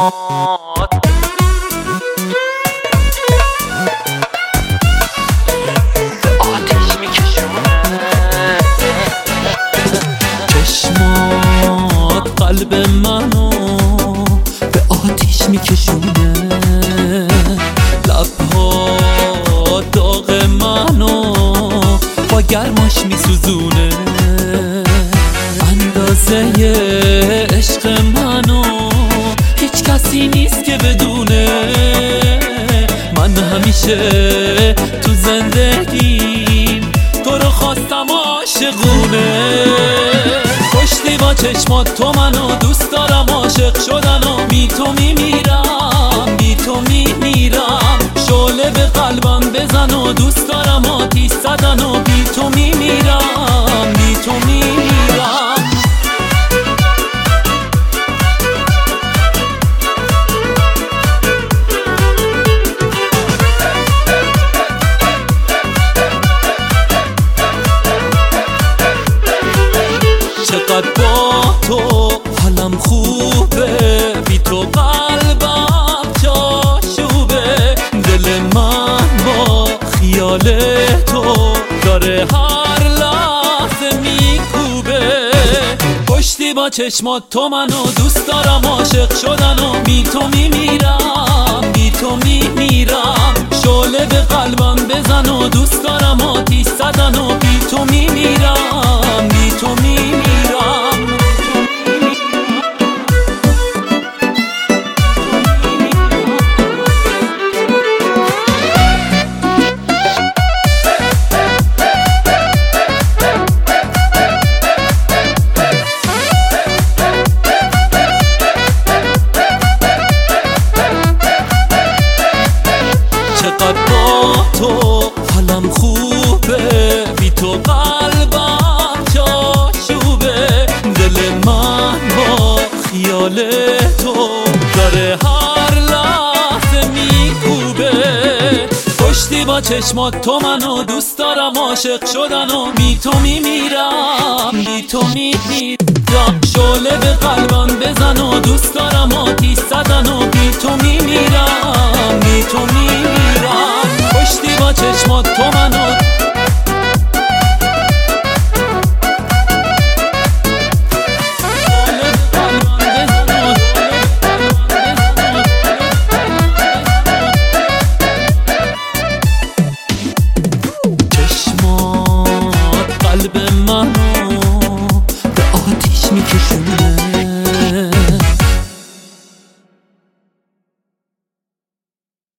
آتیش میکشونه چشمات قلب منو به آتیش میکشونه، لبها داغ منو با گرماش میسوزونه، اندازه عشق منو هیچ کسی نیست که بدونه. من همیشه تو زندگیم تو رو خواستم عاشقونه. کشتی با چشمات تو منو، دوست دارم عاشق شدن و بی تو میمیرم، بی تو میمیرم. شعله به قلبم بزن و دوست دارم آتیش زدن و بی تو میمیرم، بی تو میمیرم. چقدر با تو حالم خوبه، بی تو قلبم جاشوبه. دل من با خیال تو داره هر لحظه میکوبه. کشتی با چشمات تو منو، دوست دارم عاشق شدن و بی تو میمیرم، بی تو میمیرم. شعله به قلبم بزن و دوست دارم آتیش زدن و بی تو میمیرم، بی تو میمیرم. چقدر با تو حالم خوبه، بی تو قلبم جاشوبه. دل من با خیال تو داره هر لحظه میکوبه. کشتی با چشمات تو منو، دوست دارم عاشق شدن و بی تو میمیرم، بی تو میمیرم. شعله به قلبم بزن و دوست دارم آتیش زدن و بی تو میمیرم، بی تو میمیرم.